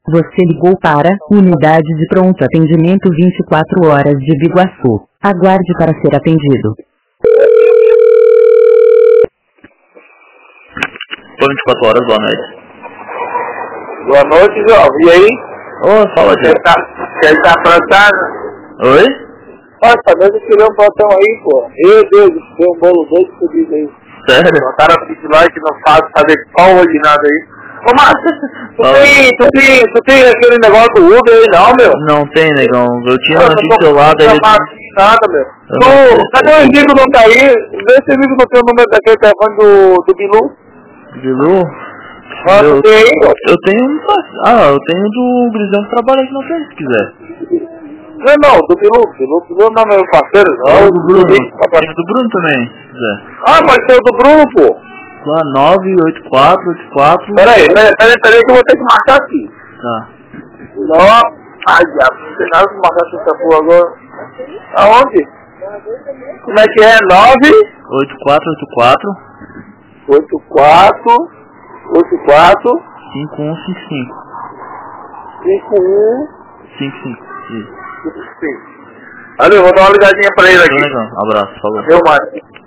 Você ligou para Unidade de Pronto Atendimento 24 horas de Biguaçu. Aguarde para ser atendido. Por 24 horas, boa noite. Boa noite, João. E aí? Ô, fala, Diego. Quer tá plantado? Oi? Nossa, mas eu tirei um botão aí, pô. Meu Deus, deu um bolo doido fodido aí. Sério? Botaram a pit lá que não faz fazer porra de nada aí. Ô, Márcio, tu tem aquele negócio do Uber aí não, meu? Não tem, negão. Eu tinha Pô, no seu lado aí. Não faço nada, meu. Cadê o Henrique não tá aí? Vê se o Henrique não tem o número daquele telefone do Bilu. Bilu? Tu tem aí, pô? Eu tenho um. Eu tenho do Grisão que trabalha aqui na frente, se quiser. Não, do Bilu. Bilu não é meu parceiro, não. Do Bruno. Tem Tem do Bruno também, se quiser. pode ser o do Bruno, pô. Lá, 98484. Peraí, que eu vou ter que marcar aqui. Tá. Não. Ai, diabo, não tem nada que marcar essa porra agora. Aonde? Como é que é? 8484 84 5155. 5155. Isso. Valeu, vou dar uma ligadinha pra ele aqui. Então, legal. Abraço, falou. Valeu, Mário.